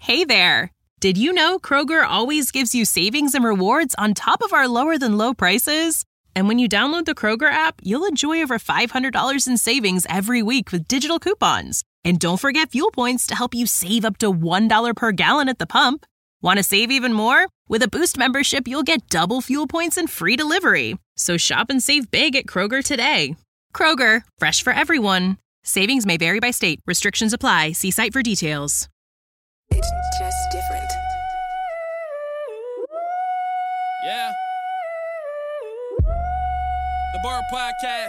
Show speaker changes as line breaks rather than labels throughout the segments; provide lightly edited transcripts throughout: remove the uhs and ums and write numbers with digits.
Hey there! Did you know Kroger always gives you savings and rewards on top of our lower-than-low prices? And when you download the Kroger app, you'll enjoy over $500 in savings every week with digital coupons. And don't forget fuel points to help you save up to $1 per gallon at the pump. Want to save even more? With a Boost membership, you'll get double fuel points and free delivery. So shop and save big at Kroger today. Kroger, fresh for everyone. Savings may vary by state. Restrictions apply. See site for details.
It's just different.
Yeah. The Bar Podcast.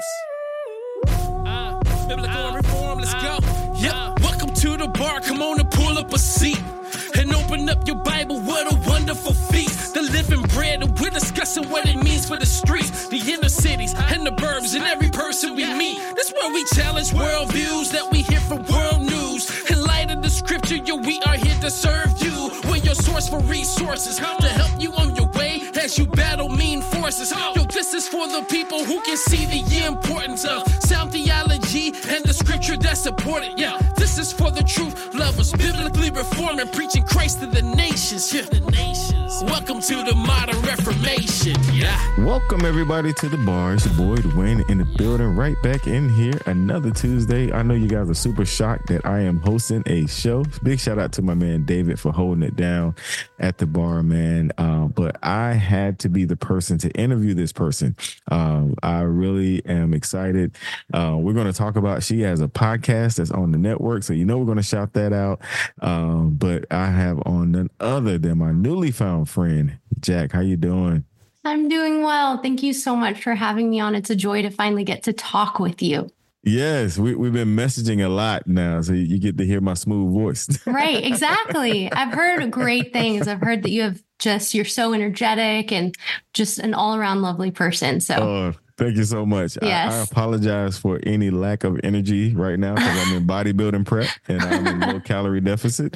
Biblical reform, let's go. Yeah, welcome to the bar. Come on and pull up a seat and open up your Bible. What a wonderful feast. The living bread, and we're discussing what it means for the streets, the inner cities, and the burbs, and every person we meet. That's where we challenge worldviews that we hear from world news. In light of the scripture, yo, we are here to serve you. We're your source for resources to help you on your way as you battle mean forces. Yo, this is for the people who can see the importance of sound theology and the scripture that support it. Yeah, this is for the truth lovers, biblically reforming, preaching Christ to the nations. Yeah, the nations. Welcome to the modern Reformation. Yeah.
Welcome everybody to the bar. It's your boy Dwayne in the building, right back in here. Another Tuesday. I know you guys are super shocked that I am hosting a show. Big shout out to my man David for holding it down at the bar, man. But I had to be the person to interview this person. I really am excited. We're going to talk about, she has a podcast that's on the network, so you know we're going to shout that out. But I have on none other than my newly found friend, Jack. How you doing?
I'm doing well. Thank you so much for having me on. It's a joy to finally get to talk with you.
Yes, we've been messaging a lot now, so you get to hear my smooth voice.
Right, exactly. I've heard great things. I've heard that you're so energetic and just an all-around lovely person. So
thank you so much.
Yes.
I apologize for any lack of energy right now because I'm in bodybuilding prep and I'm in low calorie deficit.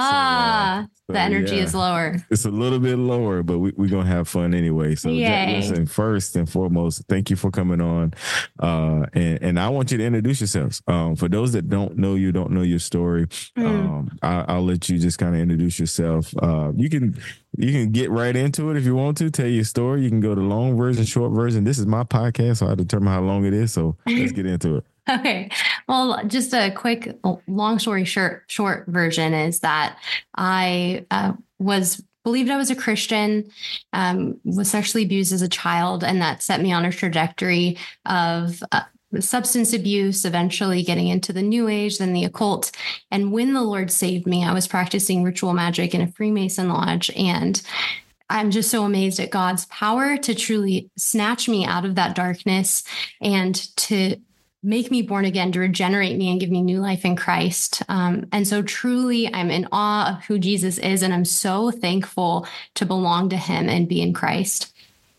The energy is lower.
It's a little bit lower, but we're going to have fun anyway. So listen, first and foremost, thank you for coming on. And I want you to introduce yourselves. For those that don't know your story, I'll let you just kind of introduce yourself. You can get right into it if you want to. Tell your story. You can go to long version, short version. This is my podcast, so I determine how long it is. So let's get into it.
Okay. Well, just a quick, long story short version is that I believed I was a Christian, was sexually abused as a child, and that set me on a trajectory of substance abuse, eventually getting into the New Age, then the occult. And when the Lord saved me, I was practicing ritual magic in a Freemason lodge, and I'm just so amazed at God's power to truly snatch me out of that darkness and to make me born again, to regenerate me and give me new life in Christ. And so truly, I'm in awe of who Jesus is, and I'm so thankful to belong to him and be in Christ.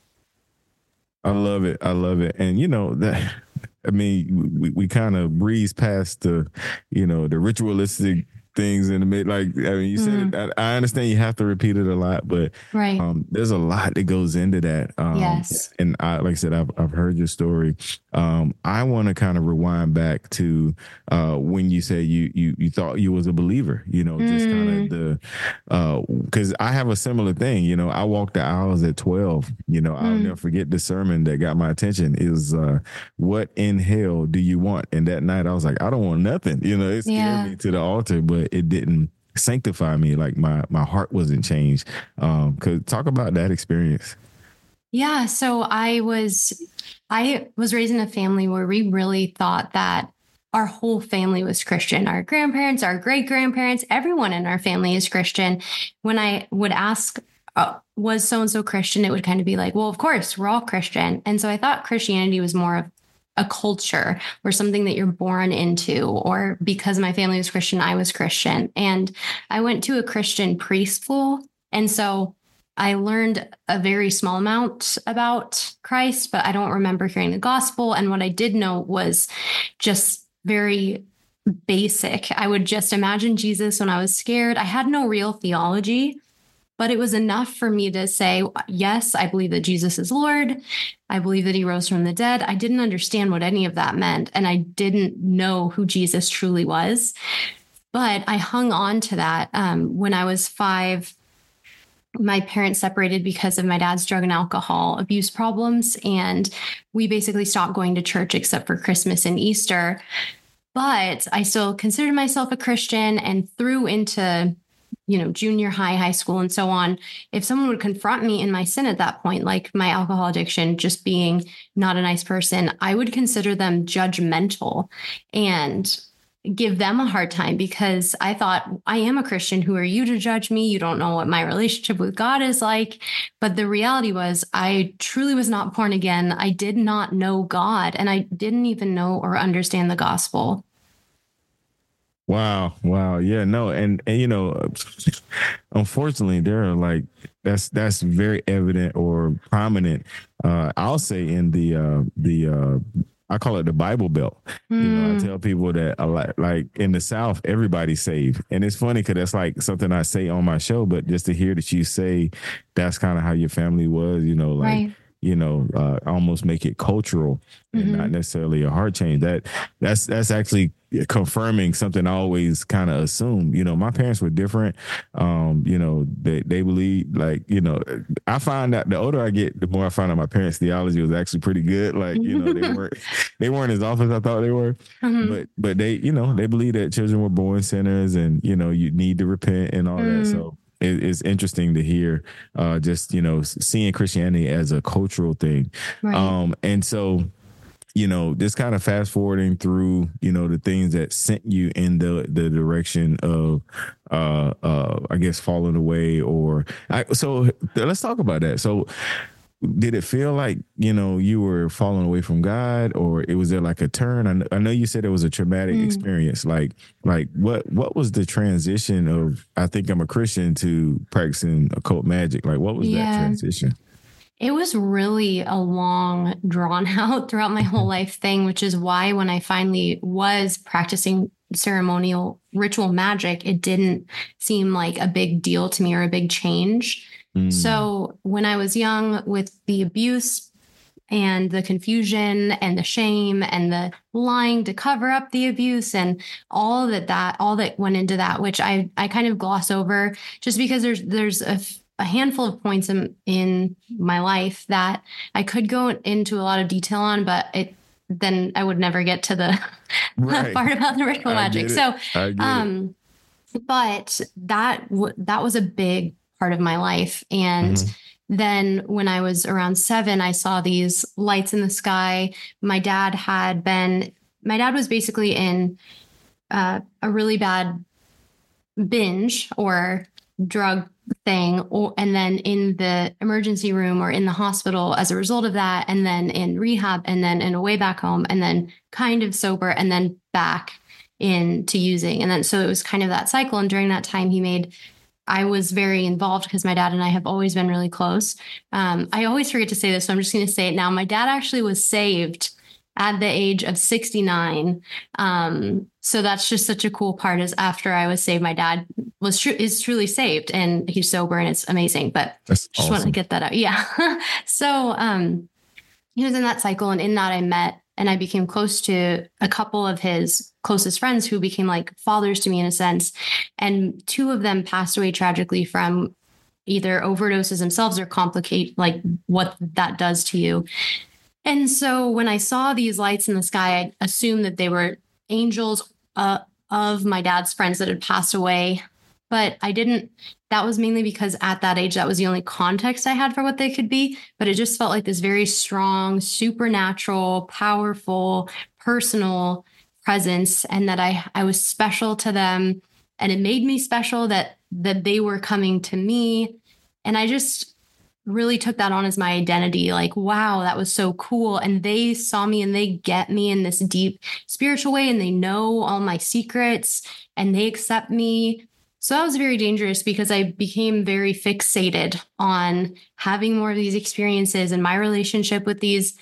I love it. And we kind of breeze past the ritualistic things in the mid, you said it, I understand you have to repeat it a lot, but
right.
There's a lot that goes into that.
Yes.
And like I said, I've heard your story. I want to kind of rewind back to when you said you thought you was a believer, just kind of because I have a similar thing. I walked the aisles at 12. I'll never forget the sermon that got my attention. It was what in hell do you want? And that night I was like, I don't want nothing. It scared me to the altar, but it didn't sanctify me. Like my heart wasn't changed. Cause talk about that experience.
Yeah. So I was raised in a family where we really thought that our whole family was Christian. Our grandparents, our great-grandparents, everyone in our family is Christian. When I would ask, was so-and-so Christian? It would kind of be like, well, of course, we're all Christian. And so I thought Christianity was more of a culture or something that you're born into, or because my family was Christian, I was Christian. And I went to a Christian preschool. And so I learned a very small amount about Christ, but I don't remember hearing the gospel. And what I did know was just very basic. I would just imagine Jesus when I was scared. I had no real theology, but it was enough for me to say, yes, I believe that Jesus is Lord. I believe that he rose from the dead. I didn't understand what any of that meant, and I didn't know who Jesus truly was. But I hung on to that. When I was 5, my parents separated because of my dad's drug and alcohol abuse problems. And we basically stopped going to church except for Christmas and Easter. But I still considered myself a Christian, and through into, junior high, high school, and so on. If someone would confront me in my sin at that point, like my alcohol addiction, just being not a nice person, I would consider them judgmental and give them a hard time, because I thought, I am a Christian. Who are you to judge me? You don't know what my relationship with God is like. But the reality was, I truly was not born again. I did not know God, and I didn't even know or understand the gospel.
Wow. Yeah, no. And unfortunately, there are like, that's very evident or prominent. I'll say in the I call it the Bible Belt. I tell people that a lot, like in the South, everybody's saved. And it's funny because that's like something I say on my show, but just to hear that you say that's kind of how your family was,
Right.
Almost make it cultural and not necessarily a heart change. That's actually confirming something I always kind of assume. My parents were different. They believe, like, I find out the older I get, the more I find out my parents' theology was actually pretty good. Like, they weren't as off as I thought they were. But they, they believe that children were born sinners, and you need to repent and all that. So it's interesting to hear just, seeing Christianity as a cultural thing.
Right.
And so, just kind of fast forwarding through, the things that sent you in the direction of, I guess, falling away so let's talk about that. So did it feel like, you were falling away from God, or was there like a turn? I know you said it was a traumatic experience. Like what was the transition of, I think I'm a Christian, to practicing occult magic? Like, what was that transition?
It was really a long, drawn out throughout my whole life thing, which is why when I finally was practicing ceremonial ritual magic, it didn't seem like a big deal to me or a big change. So when I was young, with the abuse and the confusion and the shame and the lying to cover up the abuse and all that went into that, which I kind of gloss over just because there's a handful of points in my life that I could go into a lot of detail on, but then I would never get to the part about the ritual magic. So, but that was a big part of my life. And then when I was around 7, I saw these lights in the sky. My dad was basically in a really bad binge or drug thing, and then in the emergency room or in the hospital as a result of that, and then in rehab, and then in a way back home, and then kind of sober, and then back into using. And then so it was kind of that cycle. And during that time, I was very involved because my dad and I have always been really close. I always forget to say this, so I'm just going to say it now. My dad actually was saved at the age of 69. So that's just such a cool part, is after I was saved, my dad is truly saved, and he's sober, and it's amazing, but
that's
just
awesome.
want to get that out. Yeah. So he was in that cycle, and in that I met and I became close to a couple of his closest friends who became like fathers to me in a sense. And 2 of them passed away tragically from either overdoses themselves or complicate like what that does to you. And so when I saw these lights in the sky, I assumed that they were angels of my dad's friends that had passed away. But I didn't. That was mainly because at that age, that was the only context I had for what they could be. But it just felt like this very strong, supernatural, powerful, personal presence, and that I was special to them. And it made me special that they were coming to me. And I just really took that on as my identity. Like, wow, that was so cool. And they saw me and they get me in this deep spiritual way, and they know all my secrets and they accept me. So that was very dangerous because I became very fixated on having more of these experiences and my relationship with these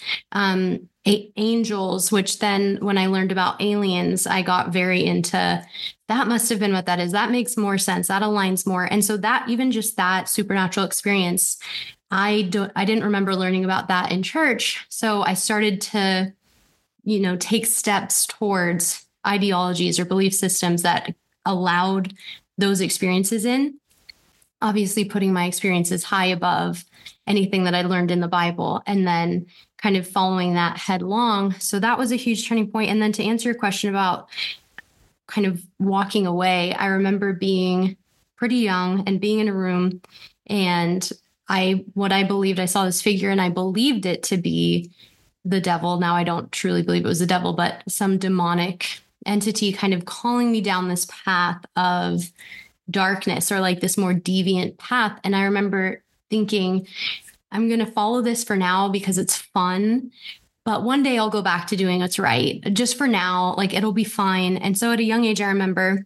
angels, which then when I learned about aliens, I got very into that. Must have been what that is. That makes more sense. That aligns more. And so that, even just that supernatural experience, I didn't remember learning about that in church. So I started to, take steps towards ideologies or belief systems that allowed those experiences in, obviously putting my experiences high above anything that I learned in the Bible, and then kind of following that headlong. So that was a huge turning point. And then to answer your question about kind of walking away, I remember being pretty young and being in a room, and I saw this figure, and I believed it to be the devil. Now I don't truly believe it was the devil, but some demonic entity kind of calling me down this path of darkness, or like this more deviant path. And I remember thinking, I'm going to follow this for now because it's fun, but one day I'll go back to doing what's right. Just for now, like it'll be fine. And so at a young age, I remember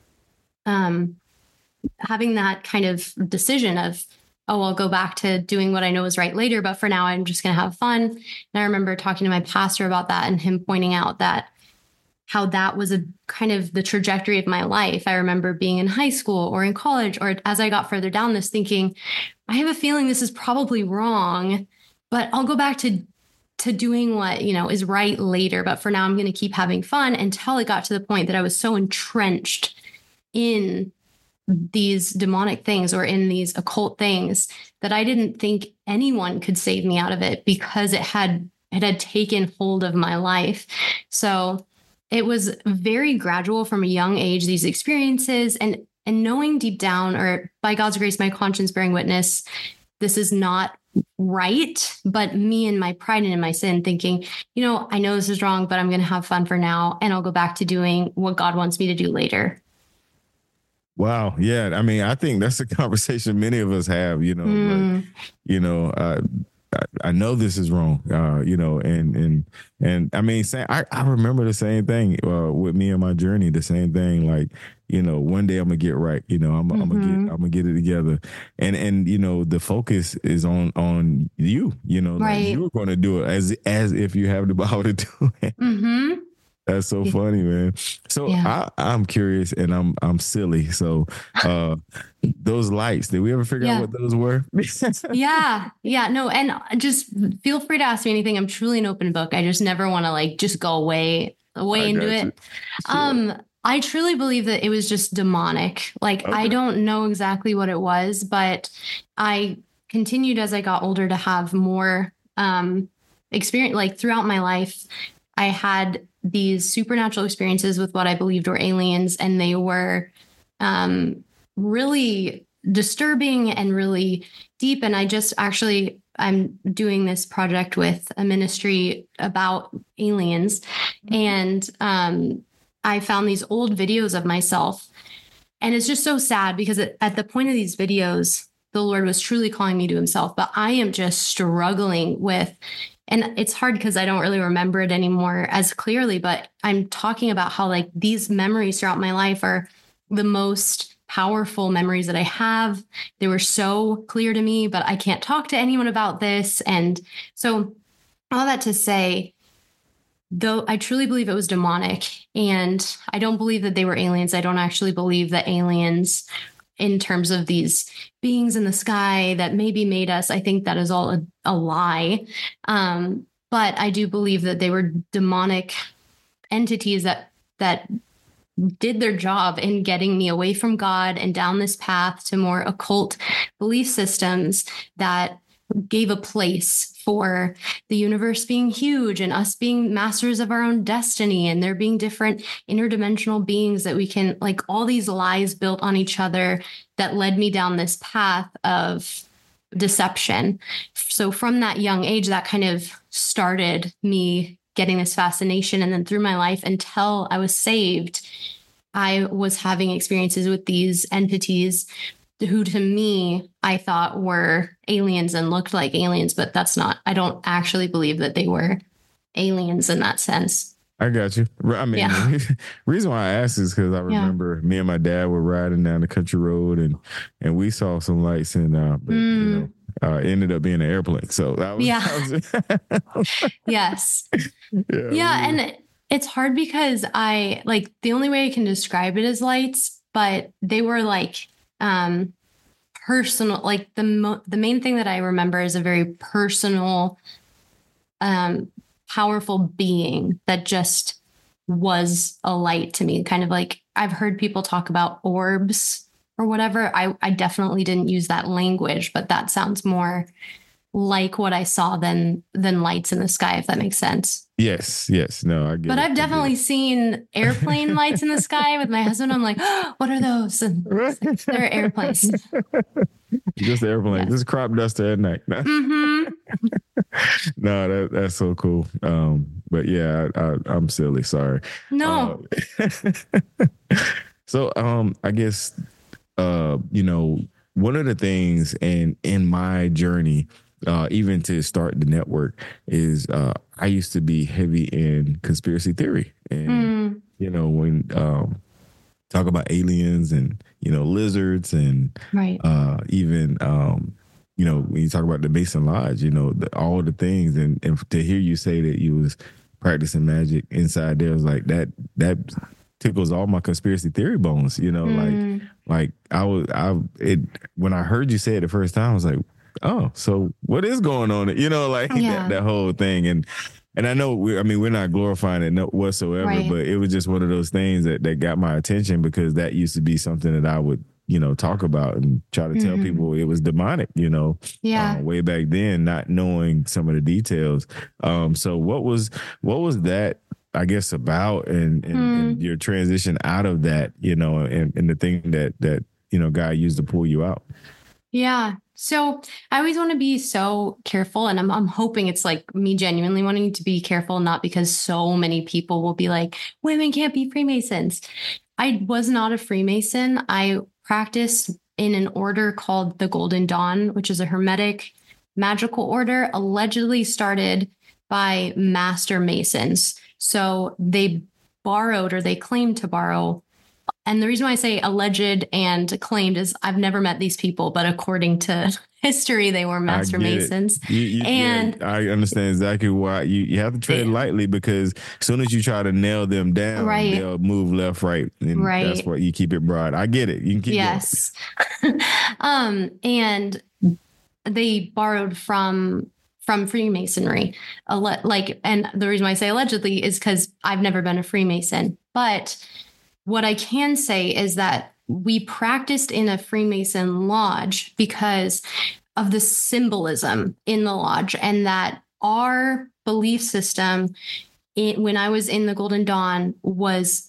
having that kind of decision of, oh, I'll go back to doing what I know is right later, but for now I'm just going to have fun. And I remember talking to my pastor about that, and him pointing out that how that was a kind of the trajectory of my life. I remember being in high school or in college, or as I got further down this, thinking, I have a feeling this is probably wrong, but I'll go back to doing what, is right later. But for now, I'm going to keep having fun, until it got to the point that I was so entrenched in these demonic things or in these occult things that I didn't think anyone could save me out of it, because it had taken hold of my life. So it was very gradual from a young age, these experiences, and knowing deep down, or by God's grace, my conscience bearing witness, this is not right, but me and my pride and in my sin thinking, I know this is wrong, but I'm going to have fun for now, and I'll go back to doing what God wants me to do later.
Wow. Yeah. I mean, I think that's a conversation many of us have, I know this is wrong, and I mean, I remember the same thing with me and my journey, the same thing, like, one day I'm gonna get right, I'm gonna get it together. And the focus is on you,
right.
Like you're going to do it as if you have the power to do it.
Mm-hmm.
That's so funny, man. So yeah. I'm curious, and I'm silly. So those lights, did we ever figure out what those were?
Yeah. No. And just feel free to ask me anything. I'm truly an open book. I just never want to just go way into it. Sure. I truly believe that it was just demonic. Okay. I don't know exactly what it was, but I continued as I got older to have more experience. Throughout my life, I had these supernatural experiences with what I believed were aliens, and they were really disturbing and really deep. And I'm doing this project with a ministry about aliens, and I found these old videos of myself, and it's just so sad because at the point of these videos, the Lord was truly calling me to himself, but I am just struggling with. And it's hard because I don't really remember it anymore as clearly, but I'm talking about how these memories throughout my life are the most powerful memories that I have. They were so clear to me, but I can't talk to anyone about this. And so all that to say, though I truly believe it was demonic, and I don't believe that they were aliens. I don't actually believe that aliens, in terms of these beings in the sky that maybe made us, I think that is all a lie. But I do believe that they were demonic entities that did their job in getting me away from God and down this path to more occult belief systems that gave a place for the universe being huge and us being masters of our own destiny, and there being different interdimensional beings that we can, all these lies built on each other that led me down this path of deception. So from that young age, that kind of started me getting this fascination. And then through my life until I was saved, I was having experiences with these entities who to me, I thought were aliens and looked like aliens, but I don't actually believe that they were aliens in that sense.
I got you. I mean, reason why I asked is because I remember me and my dad were riding down the country road and we saw some lights, and ended up being an airplane. So that was,
yes. And it's hard because the only way I can describe it is lights, but they were personal. The main thing that I remember is a very personal, powerful being that just was a light to me, kind of I've heard people talk about orbs or whatever. I definitely didn't use that language, but that sounds more like what I saw than lights in the sky, if that makes sense.
Yes. No, I get
But
it.
I've definitely seen airplane lights in the sky with my husband. I'm like, oh, what are those? And they're airplanes.
Just the airplane,
Yeah.
just crop duster at night.
Mm-hmm.
No, that's so cool. But yeah, I'm silly. Sorry.
No.
So I guess one of the things in my journey, even to start the network, is I used to be heavy in conspiracy theory, and when talk about aliens and lizards and
Right.
even when you talk about the Mason Lodge, all the things, and to hear you say that you was practicing magic inside there, was like that tickles all my conspiracy theory bones, like when I heard you say it the first time, I was like, oh, so what is going on? That whole thing. And I know we're not glorifying it whatsoever,
Right.
but it was just one of those things that got my attention, because that used to be something that I would talk about and try to tell people it was demonic,
Yeah.
way back then, not knowing some of the details. So what was that, I guess, about, and your transition out of that, and the thing that God used to pull you out?
Yeah. So I always want to be so careful, and I'm hoping it's like me genuinely wanting to be careful, not because so many people will be like, women can't be Freemasons. I was not a Freemason. I practiced in an order called the Golden Dawn, which is a Hermetic magical order, allegedly started by Master Masons. So they borrowed, or they claimed to borrow. And the reason why I say alleged and claimed is I've never met these people, but according to history, they were Master Masons.
And I understand exactly why you have to tread lightly, because as soon as you try to nail them down,
Right.
they'll move left, right. And
Right.
that's why you keep it broad. I get it. You can keep
Yes. And they borrowed from Freemasonry. And the reason why I say allegedly is because I've never been a Freemason. But what I can say is that we practiced in a Freemason lodge because of the symbolism in the lodge, and that our belief system when I was in the Golden Dawn was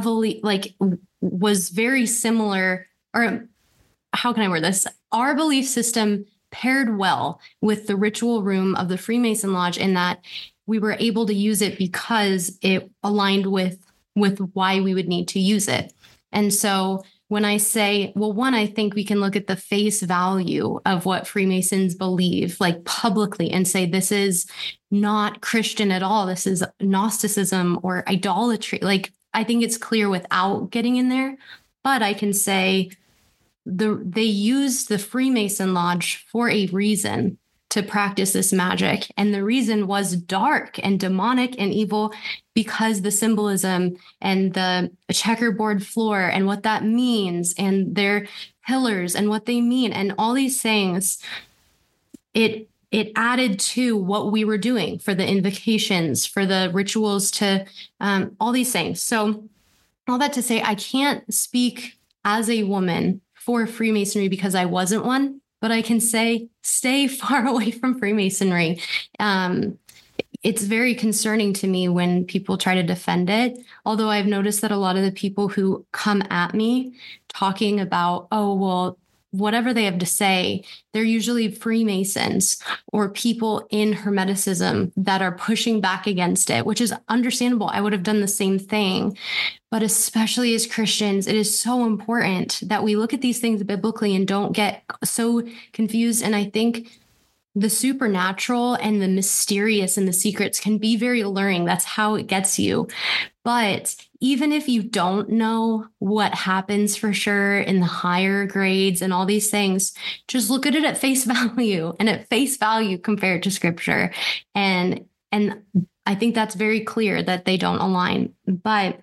very similar, or how can I word this? Our belief system paired well with the ritual room of the Freemason Lodge, in that we were able to use it because it aligned with why we would need to use it. And so when I say, well, one, I think we can look at the face value of what Freemasons believe, like publicly, and say, this is not Christian at all. This is Gnosticism or idolatry. Like, I think it's clear without getting in there, but I can say they used the Freemason Lodge for a reason to practice this magic. And the reason was dark and demonic and evil, because the symbolism and the checkerboard floor and what that means, and their pillars and what they mean, and all these things, it added to what we were doing for the invocations, for the rituals, to all these things. So all that to say, I can't speak as a woman for Freemasonry because I wasn't one, but I can say stay far away from Freemasonry. It's very concerning to me when people try to defend it. Although I've noticed that a lot of the people who come at me talking about, oh, well, whatever they have to say, they're usually Freemasons or people in Hermeticism that are pushing back against it, which is understandable. I would have done the same thing. But especially as Christians, it is so important that we look at these things biblically and don't get so confused. And I think the supernatural and the mysterious and the secrets can be very alluring. That's how it gets you. But even if you don't know what happens for sure in the higher grades and all these things, just look at it at face value, and at face value compared to scripture. And I think that's very clear that they don't align. But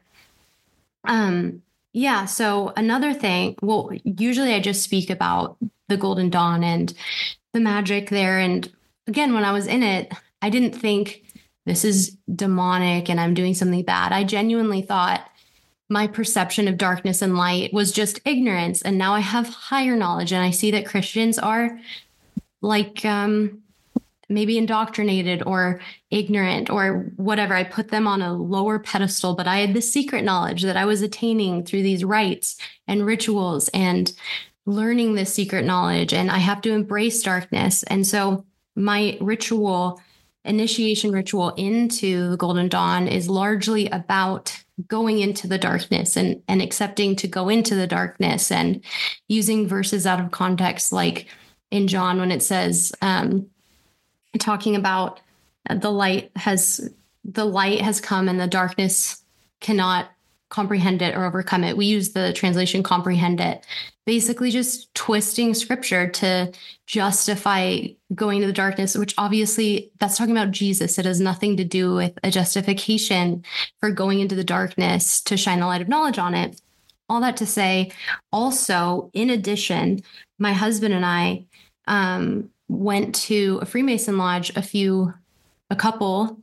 yeah, so another thing, well, usually I just speak about the Golden Dawn and the magic there. And again, when I was in it, I didn't think this is demonic and I'm doing something bad. I genuinely thought my perception of darkness and light was just ignorance. And now I have higher knowledge. And I see that Christians are like, maybe indoctrinated or ignorant or whatever. I put them on a lower pedestal, but I had the secret knowledge that I was attaining through these rites and rituals and learning this secret knowledge. And I have to embrace darkness. And so my initiation ritual into the Golden Dawn is largely about going into the darkness and accepting to go into the darkness and using verses out of context, like in John, when it says, talking about the light has come and the darkness cannot comprehend it or overcome it. We use the translation comprehend it, basically just twisting scripture to justify going to the darkness, which obviously that's talking about Jesus. It has nothing to do with a justification for going into the darkness to shine the light of knowledge on it. All that to say, also, in addition, my husband and I went to a Freemason lodge a couple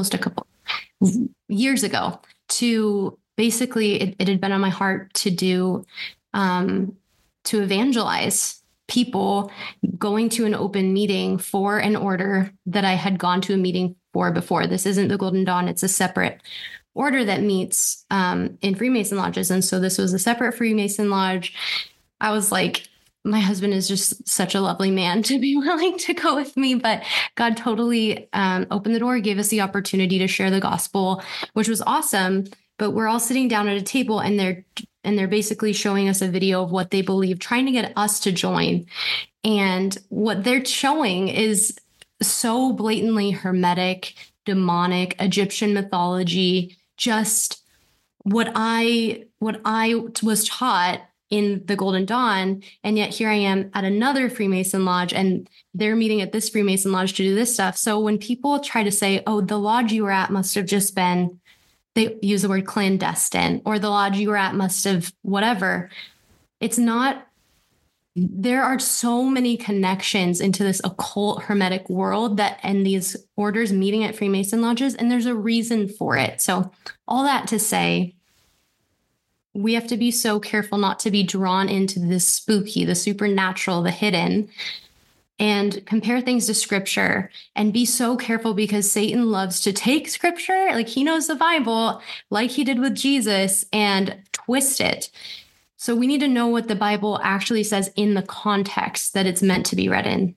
years ago to basically, it had been on my heart to do, to evangelize people going to an open meeting for an order that I had gone to a meeting for before. This isn't the Golden Dawn. It's a separate order that meets in Freemason lodges. And so this was a separate Freemason lodge. I was like, my husband is just such a lovely man to be willing to go with me, but God totally opened the door, gave us the opportunity to share the gospel, which was awesome. But we're all sitting down at a table and they're basically showing us a video of what they believe, trying to get us to join. And what they're showing is so blatantly hermetic, demonic, Egyptian mythology, just what I was taught in the Golden Dawn. And yet here I am at another Freemason lodge and they're meeting at this Freemason lodge to do this stuff. So when people try to say, oh, the lodge you were at must have just been, they use the word clandestine, or the lodge you were at must have whatever. It's not. There are so many connections into this occult hermetic world and these orders meeting at Freemason lodges, and there's a reason for it. So all that to say, we have to be so careful not to be drawn into this spooky, the supernatural, the hidden, and compare things to scripture, and be so careful because Satan loves to take scripture, like he knows the Bible, like he did with Jesus, and twist it. So we need to know what the Bible actually says in the context that it's meant to be read in.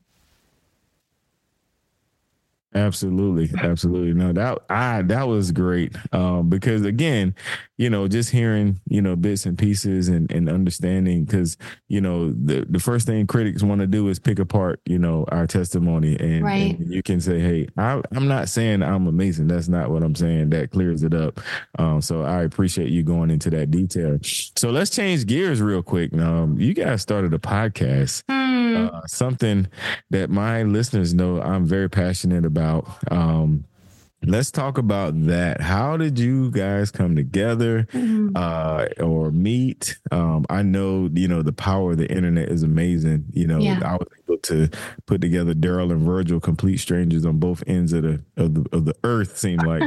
Absolutely. No, that was great. Because again, just hearing, bits and pieces and understanding, because, the first thing critics want to do is pick apart, our testimony. And,
right.
And you can say, hey, I'm not saying I'm amazing. That's not what I'm saying. That clears it up. So I appreciate you going into that detail. So let's change gears real quick. You guys started a podcast. Something that my listeners know I'm very passionate about. Let's talk about that. How did you guys come together or meet? I know, the power of the internet is amazing. I was able to put together Daryl and Virgil, complete strangers on both ends of the earth, seemed like,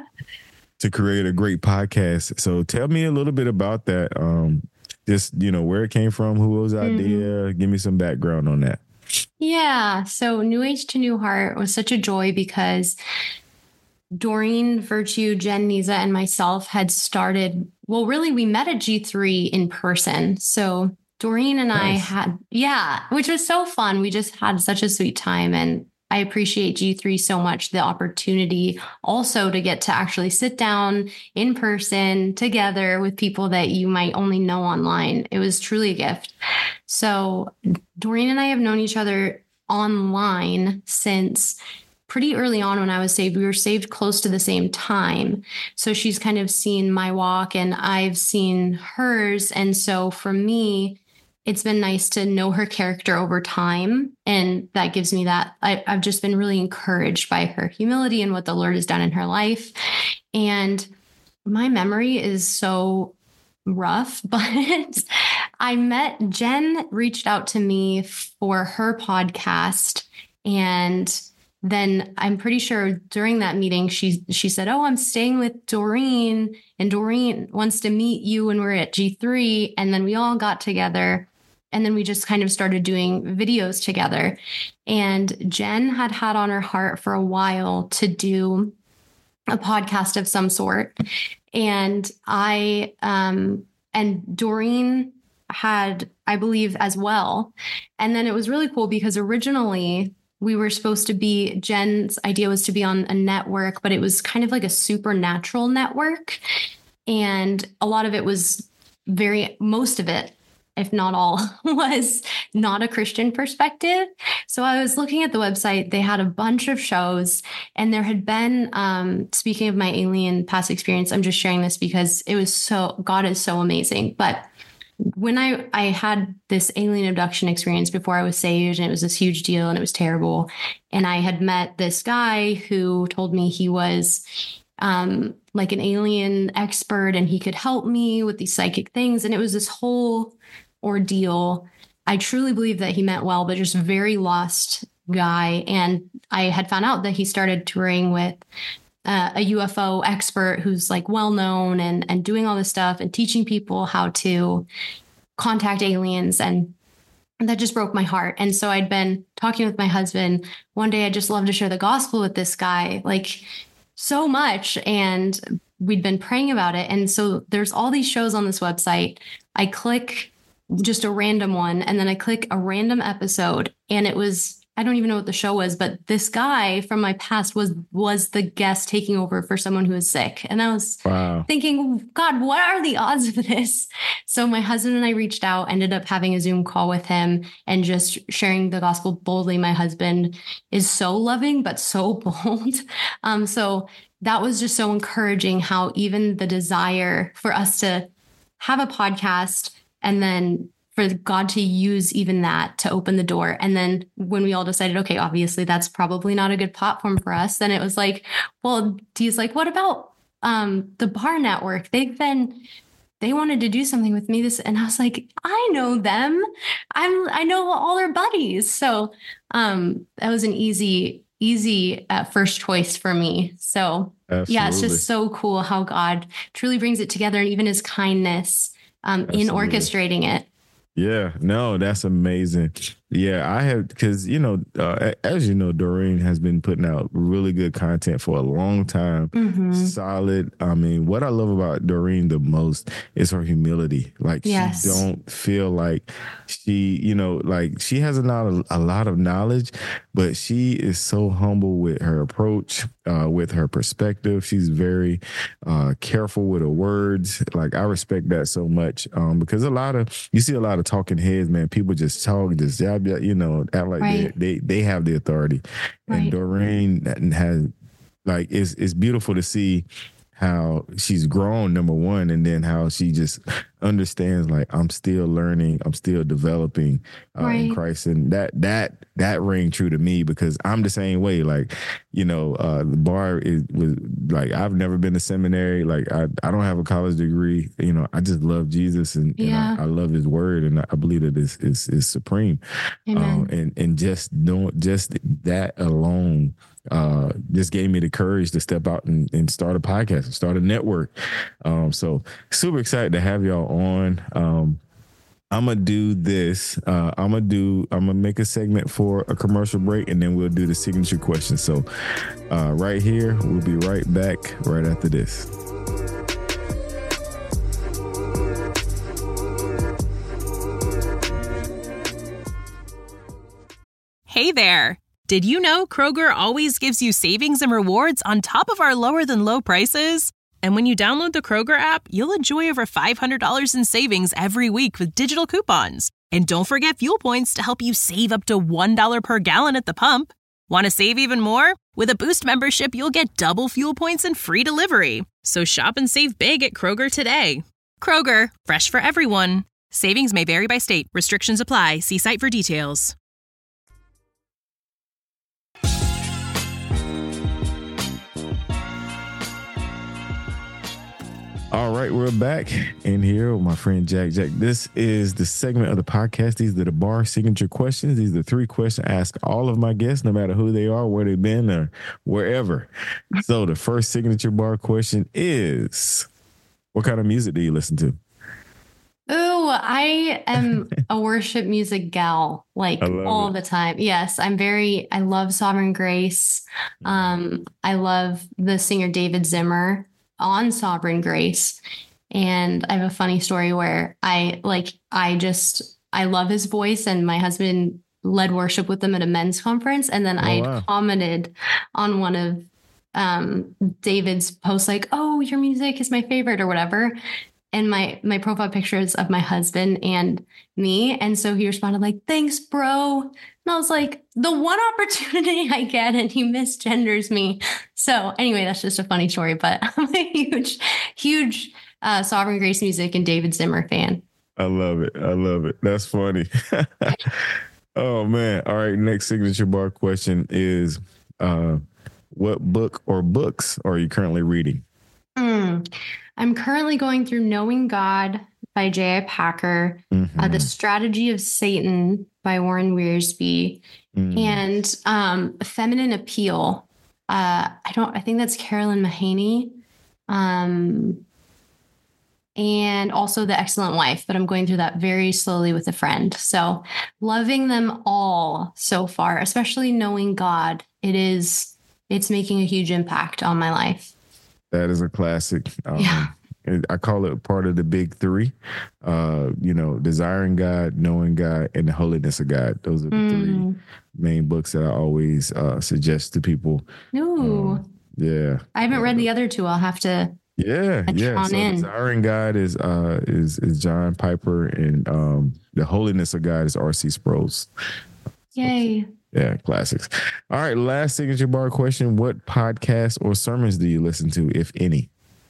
to create a great podcast. So tell me a little bit about that. Just, where it came from, who was the idea? Give me some background on that.
Yeah. So New Age to New Heart was such a joy because Doreen, Virtue, Jen, Nisa, and myself had started, we met at G3 in person. So Doreen and
Nice.
which was so fun. We just had such a sweet time. And I appreciate G3 so much, the opportunity also to get to actually sit down in person together with people that you might only know online. It was truly a gift. So Doreen and I have known each other online since pretty early on when I was saved. We were saved close to the same time. So she's kind of seen my walk and I've seen hers. And so for me, it's been nice to know her character over time. And that gives me that. I've just been really encouraged by her humility and what the Lord has done in her life. And my memory is so rough, but Jen reached out to me for her podcast. And then I'm pretty sure during that meeting, she said, "Oh, I'm staying with Doreen, and Doreen wants to meet you when we're at G3." And then we all got together, and then we just kind of started doing videos together. And Jen had on her heart for a while to do a podcast of some sort. And and Doreen had, I believe, as well. And then it was really cool because originally we were supposed to be, Jen's idea was to be on a network, but it was kind of like a supernatural network. And a lot of it was most of it, if not all, was not a Christian perspective. So I was looking at the website, they had a bunch of shows, and there had been, speaking of my alien past experience, I'm just sharing this because God is so amazing. But when I had this alien abduction experience before I was saved, and it was this huge deal and it was terrible. And I had met this guy who told me he was like an alien expert and he could help me with these psychic things. And it was this whole ordeal. I truly believe that he meant well, but just very lost guy. And I had found out that he started touring with a UFO expert who's like well-known and doing all this stuff and teaching people how to contact aliens. And that just broke my heart. And so I'd been talking with my husband. One day, I'd just love to share the gospel with this guy, like so much. And we'd been praying about it. And so there's all these shows on this website. I click just a random one, and then I click a random episode, and it was, I don't even know what the show was, but this guy from my past was the guest taking over for someone who was sick. And I was thinking, God, what are the odds of this? So my husband and I reached out, ended up having a Zoom call with him and just sharing the gospel boldly. My husband is so loving, but so bold. So that was just so encouraging, how even the desire for us to have a podcast and then for God to use even that to open the door. And then when we all decided, okay, obviously that's probably not a good platform for us, then it was like, well, Dee's like, what about the Bar Network? They wanted to do something with me. And I was like, I know them. I know all their buddies. So that was an easy first choice for me. So absolutely. Yeah, it's just so cool how God truly brings it together, and even his kindness in orchestrating it.
Yeah, no, that's amazing. Yeah, I have, because, as you know, Doreen has been putting out really good content for a long time. Mm-hmm. Solid. I mean, what I love about Doreen the most is her humility. Like, yes. She don't feel like she, she has a lot of knowledge, but she is so humble with her approach, with her perspective. She's very careful with her words. Like, I respect that so much, because you see a lot of talking heads, man. People just talk, just act like right. they have the authority. Right. And Doreen has, like, it's beautiful to see how she's grown, number one, and then how she just understands, like, I'm still learning, I'm still developing right. in Christ. And that rang true to me, because I'm the same way. Like, the Bar was like, I've never been to seminary. Like, I don't have a college degree. I just love Jesus, and I love his word, and I believe that is supreme. And just that alone just gave me the courage to step out and start a podcast and start a network. So super excited to have y'all on. I'm going to do this. I'm going to make a segment for a commercial break, and then we'll do the signature question. So right here, we'll be right back right after this.
Hey there. Did you know Kroger always gives you savings and rewards on top of our lower than low prices? And when you download the Kroger app, you'll enjoy over $500 in savings every week with digital coupons. And don't forget fuel points to help you save up to $1 per gallon at the pump. Want to save even more? With a Boost membership, you'll get double fuel points and free delivery. So shop and save big at Kroger today. Kroger, fresh for everyone. Savings may vary by state. Restrictions apply. See site for details.
All right, we're back in here with my friend Jack. Jack, this is the segment of the podcast. These are the bar signature questions. These are the 3 questions I ask all of my guests, no matter who they are, where they've been, or wherever. So the first signature bar question is, what kind of music do you listen to?
Oh, I am a worship music gal, like all the time. Yes, I love Sovereign Grace. I love the singer David Zimmer on Sovereign Grace. And I have a funny story where I love his voice, and my husband led worship with them at a men's conference. And then I commented on one of David's posts, like, "Oh, your music is my favorite," or whatever. And my profile picture is of my husband and me. And so he responded like, "Thanks, bro." And I was like, the one opportunity I get, and he misgenders me. So anyway, that's just a funny story, but I'm a huge Sovereign Grace music and David Zimmer fan.
I love it. That's funny. Oh man. All right. Next signature bar question is, what book or books are you currently reading?
I'm currently going through Knowing God by J.I. Packer, The Strategy of Satan by Warren Wiersbe, and Feminine Appeal. I think that's Carolyn Mahaney. And also The Excellent Wife, but I'm going through that very slowly with a friend. So loving them all so far, especially Knowing God. It's making a huge impact on my life.
That is a classic.
Yeah.
I call it part of the big 3, Desiring God, Knowing God, and the Holiness of God. Those are the 3 main books that I always suggest to people.
No.
Yeah.
I haven't read the other 2. I'll have to.
Yeah. So Desiring God is John Piper, and the Holiness of God is R.C. Sproul.
Yay.
Yeah, classics. All right, last signature bar question. What podcasts or sermons do you listen to, if any?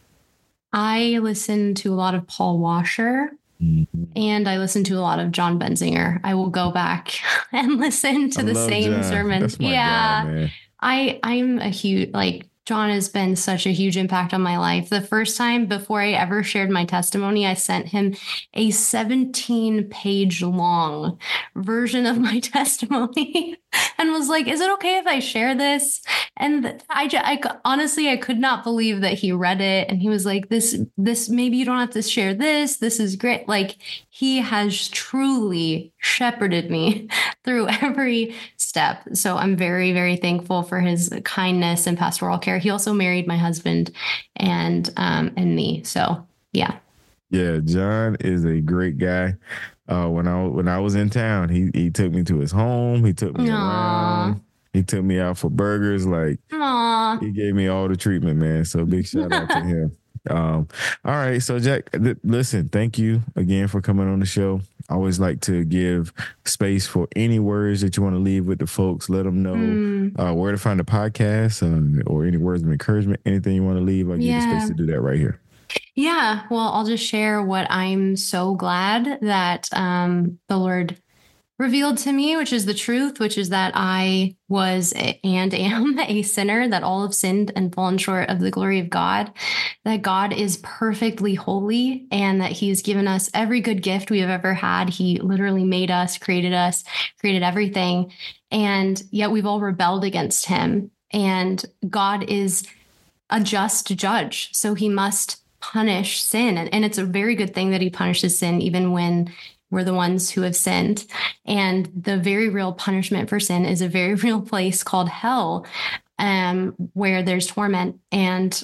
I listen to a lot of Paul Washer, and I listen to a lot of John Benzinger. I will go back and listen to the same sermons.
That's my guy, man.
I'm a huge, John has been such a huge impact on my life. The first time, before I ever shared my testimony, I sent him a 17-page long version of my testimony and was like, "Is it okay if I share this?" And I honestly, I could not believe that he read it. And he was like, this, maybe you don't have to share this. This is great. Like, he has truly shepherded me through every step. So I'm very, very thankful for his kindness and pastoral care. He also married my husband and me. So yeah.
Yeah, John is a great guy. When I was in town, he took me to his home. He took me around. He took me out for burgers. He gave me all the treatment, man. So big shout out to him. All right. So Jack, listen, thank you again for coming on the show. I always like to give space for any words that you want to leave with the folks. Let them know where to find the podcast, or any words of encouragement, anything you want to leave. I'll give you space to do that right here.
Yeah. Well, I'll just share what I'm so glad that the Lord revealed to me, which is the truth, which is that I was and am a sinner, that all have sinned and fallen short of the glory of God, that God is perfectly holy, and that he has given us every good gift we have ever had. He literally made us, created everything. And yet we've all rebelled against him. And God is a just judge. So he must punish sin. And it's a very good thing that he punishes sin, even when we're the ones who have sinned. And the very real punishment for sin is a very real place called hell, where there's torment, and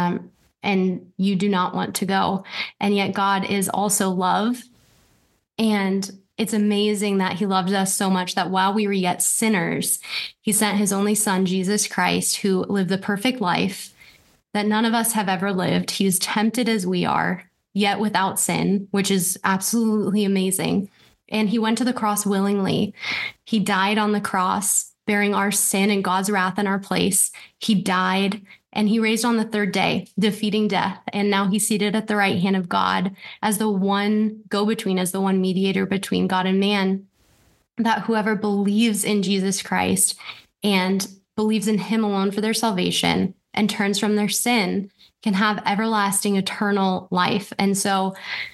you do not want to go. And yet God is also love. And it's amazing that he loved us so much that while we were yet sinners, he sent his only son, Jesus Christ, who lived the perfect life that none of us have ever lived. He is tempted as we are, yet without sin, which is absolutely amazing. And he went to the cross willingly. He died on the cross, bearing our sin and God's wrath in our place. He died, and he raised on the 3rd day, defeating death. And now he's seated at the right hand of God as the one go-between, as the one mediator between God and man, that whoever believes in Jesus Christ and believes in him alone for their salvation and turns from their sin can have everlasting eternal life. And so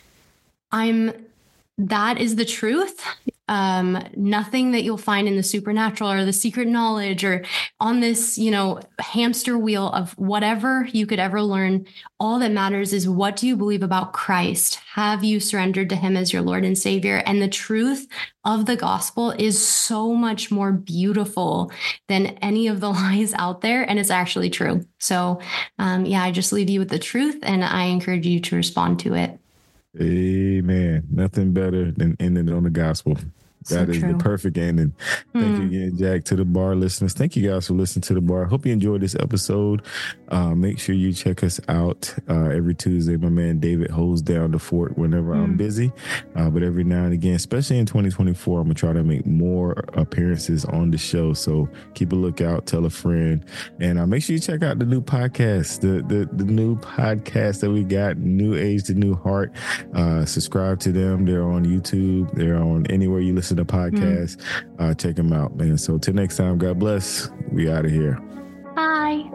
that is the truth. Nothing that you'll find in the supernatural or the secret knowledge or on this, hamster wheel of whatever you could ever learn. All that matters is, what do you believe about Christ? Have you surrendered to him as your Lord and Savior? And the truth of the gospel is so much more beautiful than any of the lies out there. And it's actually true. So, I just leave you with the truth, and I encourage you to respond to it.
Amen. Nothing better than ending it on the gospel. That is the perfect ending. Thank you again, Jack. To the bar listeners, thank you guys for listening to the bar. Hope you enjoyed this episode. Make sure you check us out every Tuesday. My man David holds down the fort whenever I'm busy, but every now and again, especially in 2024, I'm gonna try to make more appearances on the show. So keep a lookout, tell a friend, and make sure you check out the new podcast, the new podcast that we got, New Age to New Heart. Subscribe to them. They're on YouTube. They're on anywhere you listen to podcasts. Check them out, man. So till next time, God bless. We out of here.
Bye.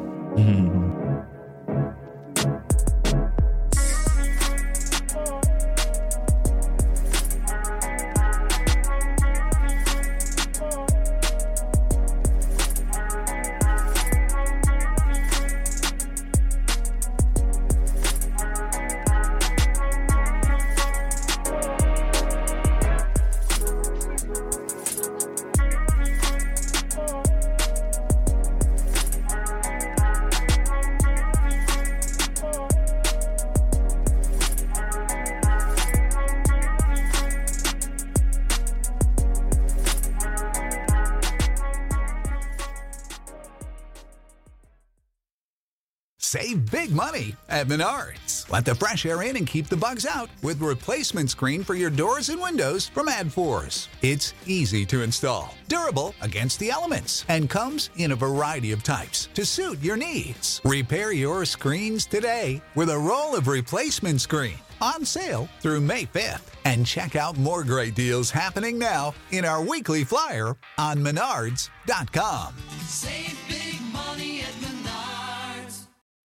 Save big money at Menards. Let the fresh air in and keep the bugs out with replacement screen for your doors and windows from AdForce. It's easy to install, durable against the elements, and comes in a variety of types to suit your needs. Repair your screens today with a roll of replacement screen on sale through May 5th. And check out more great deals happening now in our weekly flyer on Menards.com.
Save big money